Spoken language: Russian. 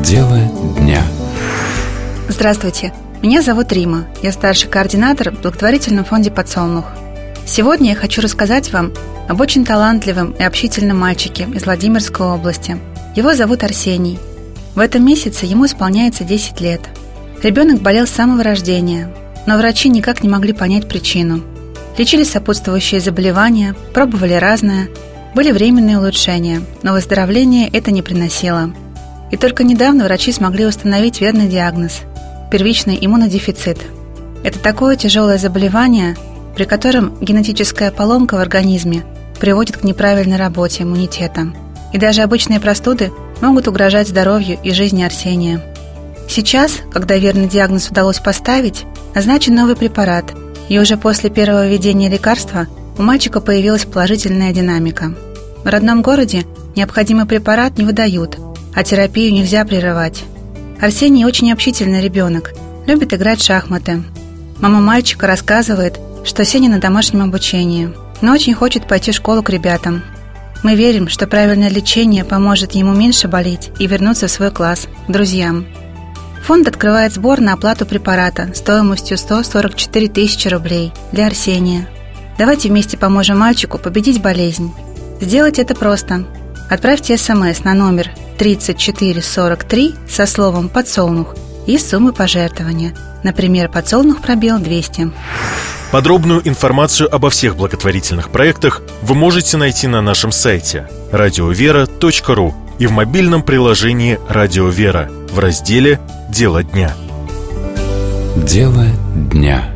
Дело дня. Здравствуйте, меня зовут Рима. Я старший координатор в благотворительном фонде «Подсолнух». Сегодня я хочу рассказать вам об очень талантливом и общительном мальчике из Владимирской области. Его зовут Арсений. В этом месяце ему исполняется 10 лет. Ребенок болел с самого рождения, но врачи никак не могли понять причину. Лечили сопутствующие заболевания, пробовали разное, были временные улучшения, но выздоровление это не приносило. И только недавно врачи смогли установить верный диагноз – первичный иммунодефицит. Это такое тяжелое заболевание, при котором генетическая поломка в организме приводит к неправильной работе иммунитета. И даже обычные простуды могут угрожать здоровью и жизни Арсения. Сейчас, когда верный диагноз удалось поставить, назначен новый препарат, и уже после первого введения лекарства у мальчика появилась положительная динамика. В родном городе необходимый препарат не выдают, а терапию нельзя прерывать. Арсений очень общительный ребенок, любит играть в шахматы. Мама мальчика рассказывает, что Сеня на домашнем обучении, но очень хочет пойти в школу к ребятам. Мы верим, что правильное лечение поможет ему меньше болеть и вернуться в свой класс, к друзьям. Фонд открывает сбор на оплату препарата стоимостью 144 тысячи рублей для Арсения. Давайте вместе поможем мальчику победить болезнь. Сделать это просто. Отправьте СМС на номер 3443 со словом «Подсолнух» и суммы пожертвования. Например, «Подсолнух» пробел 200. Подробную информацию обо всех благотворительных проектах вы можете найти на нашем сайте radiovera.ru и в мобильном приложении «Радио Вера» в разделе «Дело дня». Дело дня.